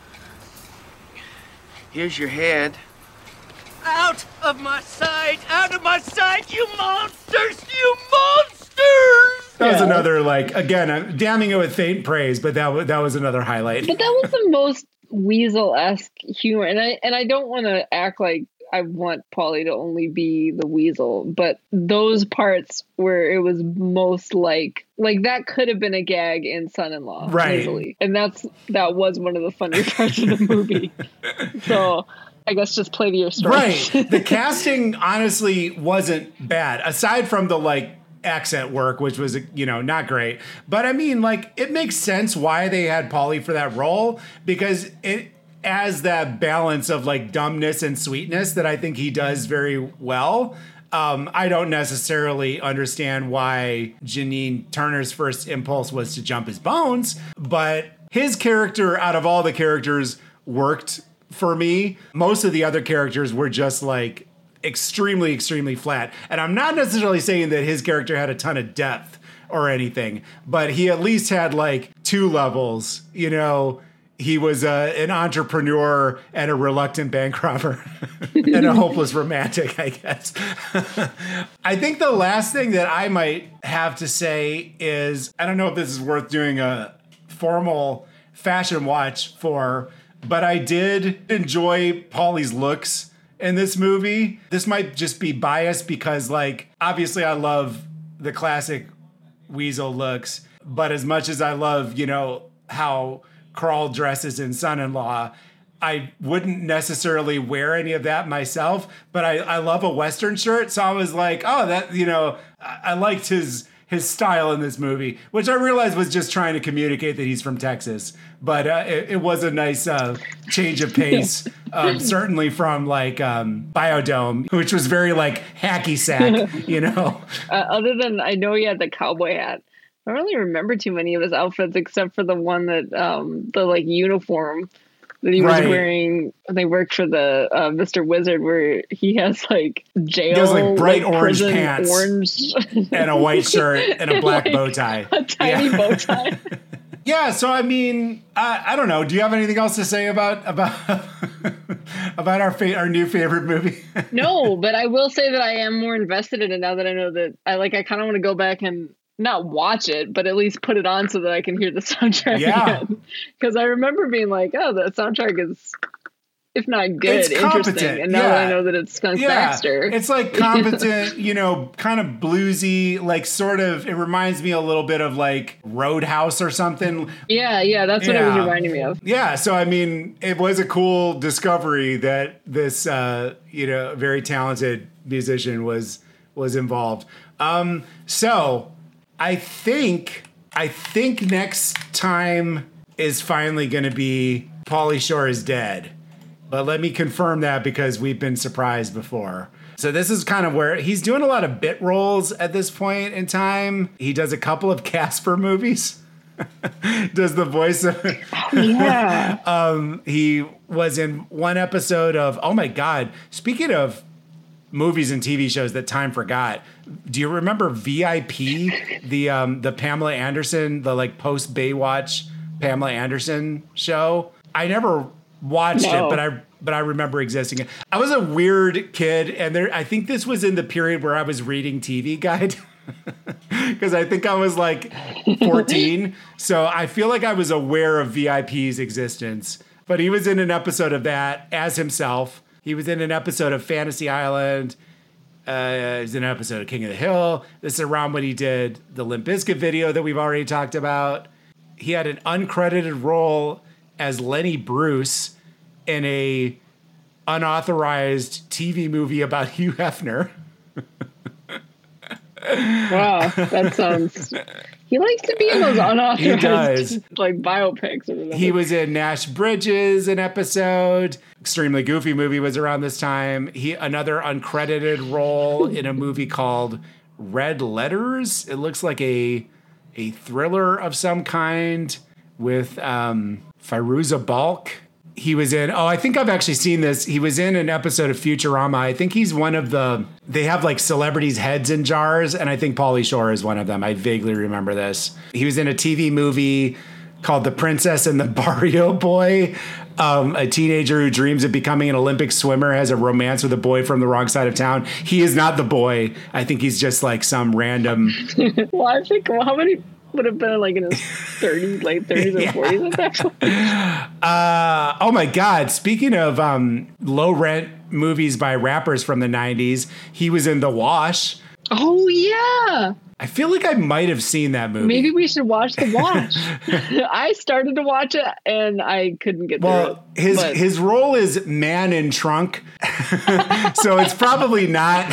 Speaker 5: Here's your head.
Speaker 2: Out of my sight! Out of my sight, you monsters! You monsters!
Speaker 7: That was another, like, again, I'm damning it with faint praise, but that was another highlight.
Speaker 8: But that was the most Weasel-esque humor, and I don't want to act like I want Paulie to only be the Weasel, but those parts where it was most like that could have been a gag in Son-in-Law,
Speaker 7: right?
Speaker 8: Easily. And that was one of the funnier parts of the movie. So I guess just play to your strengths.
Speaker 7: Right. The casting honestly wasn't bad, aside from the like accent work, which was, you know, not great. But I mean, like, it makes sense why they had Paulie for that role, because it as that balance of like dumbness and sweetness that I think he does very well. I don't necessarily understand why Janine Turner's first impulse was to jump his bones, but his character out of all the characters worked for me. Most of the other characters were just like extremely, extremely flat. And I'm not necessarily saying that his character had a ton of depth or anything, but he at least had like 2 levels, you know. He was an entrepreneur and a reluctant bank robber and a hopeless romantic, I guess. I think the last thing that I might have to say is, I don't know if this is worth doing a formal fashion watch for, but I did enjoy Paulie's looks in this movie. This might just be biased because, like, obviously I love the classic Weasel looks, but as much as I love, you know, how Carl dresses in Son-in-Law, I wouldn't necessarily wear any of that myself, but I love a Western shirt. So I was like, oh, that, you know, I liked his style in this movie, which I realized was just trying to communicate that he's from Texas. But it was a nice change of pace, certainly from like Biodome, which was very like hacky sack, you know.
Speaker 8: Other than, I know he had the cowboy hat. I don't really remember too many of his outfits except for the one that the like uniform that he was wearing when they worked for the Mr. Wizard, where he has like jail,
Speaker 7: he has like bright orange
Speaker 8: prison
Speaker 7: pants,
Speaker 8: orange
Speaker 7: and a white shirt and a black bow tie,
Speaker 8: a tiny bow tie.
Speaker 7: Yeah, so I mean, I don't know. Do you have anything else to say about our new favorite movie?
Speaker 8: No, but I will say that I am more invested in it now that I know that I kind of want to go back and not watch it, but at least put it on so that I can hear the soundtrack again. Because I remember being like, oh, the soundtrack is, if not good, interesting. And now that I know that it's Skunk Baxter.
Speaker 7: It's like competent, you know, kind of bluesy, like sort of, it reminds me a little bit of like Roadhouse or something.
Speaker 8: Yeah, that's what it was reminding me of.
Speaker 7: Yeah, so I mean, it was a cool discovery that this, you know, very talented musician was involved. So I think next time is finally going to be Pauly Shore is Dead. But let me confirm that because we've been surprised before. So this is kind of where he's doing a lot of bit roles at this point in time. He does a couple of Casper movies. Does the voice of he was in one episode of, oh my God, speaking of movies and TV shows that time forgot, do you remember VIP, the Pamela Anderson, the like post Baywatch Pamela Anderson show? I never watched it, but I remember existing. I was a weird kid, and I think this was in the period where I was reading TV Guide. Because I think I was like 14. So I feel like I was aware of VIP's existence. But he was in an episode of that as himself. He was in an episode of Fantasy Island. He was in an episode of King of the Hill. This is around when he did the Limp Bizkit video that we've already talked about. He had an uncredited role as Lenny Bruce in a unauthorized TV movie about Hugh Hefner.
Speaker 8: Wow, that sounds... He likes to be in those unauthorized like biopics. Or whatever.
Speaker 7: He was in Nash Bridges, an episode. Extremely Goofy movie was around this time. Another uncredited role in a movie called Red Letters. It looks like a thriller of some kind with Fairuza Balk. He was in, I think I've actually seen this. He was in an episode of Futurama. I think he's one of they have like celebrities' heads in jars, and I think Pauly Shore is one of them. I vaguely remember this. He was in a TV movie called The Princess and the Barrio Boy. A teenager who dreams of becoming an Olympic swimmer has a romance with a boy from the wrong side of town. He is not the boy. I think he's just like some random.
Speaker 8: Well, I think how many would have been like in his 30s, late 30s or 40s at that point?
Speaker 7: Oh my God. Speaking of low rent movies by rappers from the 90s, he was in The Wash.
Speaker 8: Oh, yeah.
Speaker 7: I feel like I might have seen that movie.
Speaker 8: Maybe we should watch The Wash. I started to watch it and I couldn't get through it.
Speaker 7: His role is man in trunk, so it's probably not.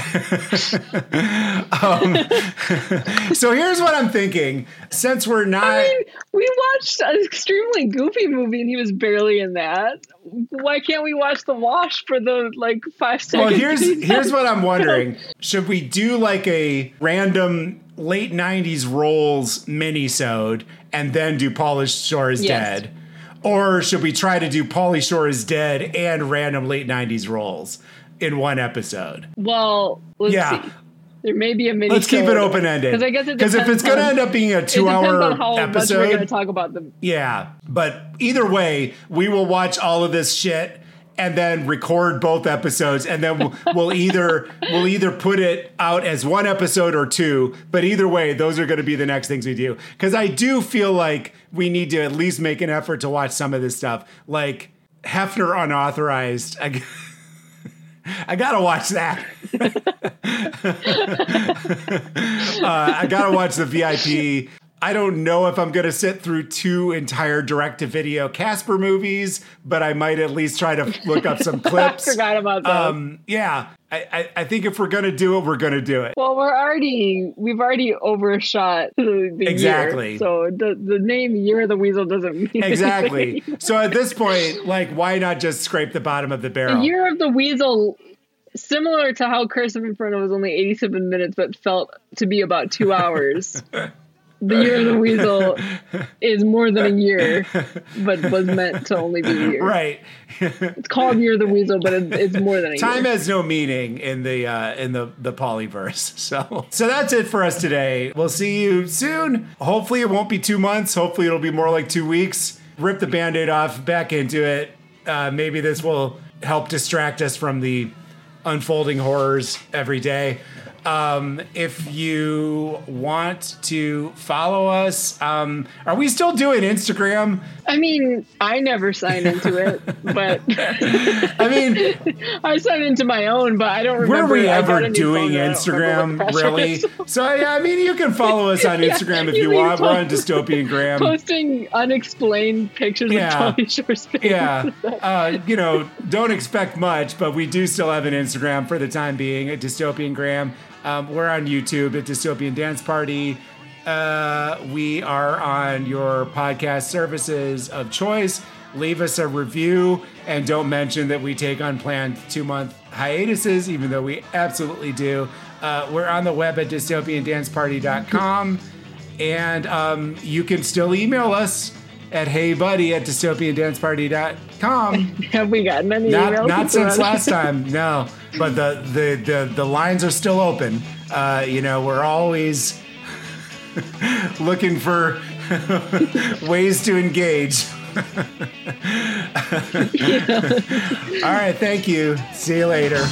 Speaker 7: So here's what I'm thinking. Since we're not,
Speaker 8: I mean, we watched an extremely goofy movie and he was barely in that. Why can't we watch The Wash for the 5 seconds?
Speaker 7: Well, here's what I'm wondering. Should we do like a random late 90s roles mini-sode and then do Pauly Shore is Dead? Or should we try to do Pauly Shore is Dead and random late 90s roles in one episode?
Speaker 8: Well, let's see. There may be a mini.
Speaker 7: Let's keep it open-ended.
Speaker 8: Because I guess
Speaker 7: because if it's going to end up being a 2-hour
Speaker 8: how
Speaker 7: episode,
Speaker 8: much we're going to talk about them.
Speaker 7: Yeah, but either way, we will watch all of this shit and then record both episodes, and then we'll either put it out as one episode or two. But either way, those are going to be the next things we do. Because I do feel like we need to at least make an effort to watch some of this stuff, like Hefner Unauthorized. I gotta watch that. I gotta watch the VIP. I don't know if I'm gonna sit through 2 entire direct-to-video Casper movies, but I might at least try to look up some clips.
Speaker 8: I forgot about that.
Speaker 7: Yeah, I think if we're gonna do it, we're gonna do it.
Speaker 8: Well, we've already overshot the
Speaker 7: exactly.
Speaker 8: year, so the name Year of the Weasel doesn't mean
Speaker 7: exactly.
Speaker 8: anything.
Speaker 7: So at this point, why not just scrape the bottom of the barrel?
Speaker 8: The Year of the Weasel, similar to how Curse of Inferno was only 87 minutes, but felt to be about 2 hours. The Year of the Weasel is more than a year, but was meant to only be a year.
Speaker 7: Right.
Speaker 8: It's called Year of the Weasel, but it's more than a year.
Speaker 7: Time has no meaning in the polyverse. So that's it for us today. We'll see you soon. Hopefully it won't be 2 months. Hopefully it'll be more like 2 weeks. Rip the Band-Aid off, back into it. Maybe this will help distract us from the unfolding horrors every day. If you want to follow us, are we still doing Instagram?
Speaker 8: I mean, I never signed into it, but
Speaker 7: I mean,
Speaker 8: I signed into my own, but I don't remember.
Speaker 7: Were we ever doing Instagram, really? So, yeah, I mean, you can follow us on Instagram if you want. We're on Dystopian Graham.
Speaker 8: Posting unexplained pictures of Pauly Shore's face.
Speaker 7: Yeah. Don't expect much, but we do still have an Instagram for the time being at Dystopian Graham. We're on YouTube at Dystopian Dance Party. We are on your podcast services of choice. Leave us a review and don't mention that we take unplanned 2-month hiatuses, even though we absolutely do. We're on the web at dystopiandanceparty.com. And you can still email us at heybuddy@dystopiandanceparty.com.
Speaker 8: Have we gotten any emails?
Speaker 7: Not since last time, no. But the lines are still open. We're always looking for ways to engage. All right, thank you. See you later.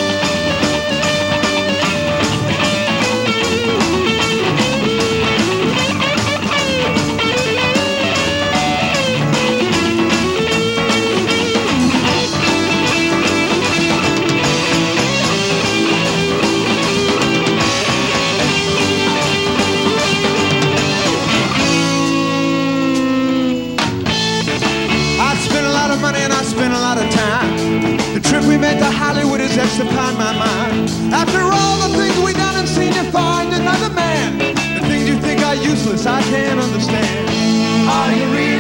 Speaker 12: We made to Hollywood is etched upon my mind. After all the things we done and seen, you find another man. The things you think are useless, I can't understand. Are you real?